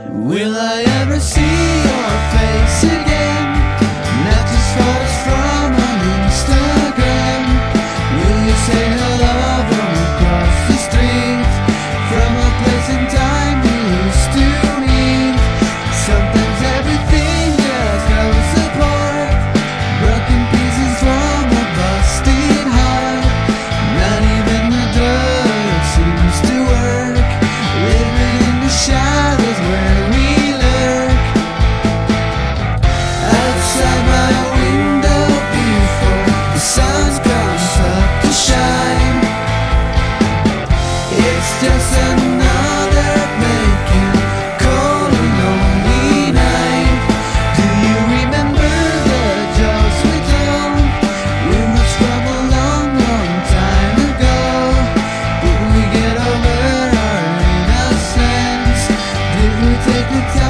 Will I ever see your face again? Not just photos from on Instagram. Will you say hello from across the street, from a place and time we used to meet? Sometimes everything just goes apart, broken pieces from a busted heart. Not even the drug seems to work, living in the shadows where we lurk. Outside my window before the sun comes up to shine, it's just another making cold and lonely night. Do you remember the jokes we told? Rumors from a long, long time ago. Did we get over our innocence? Did we take the time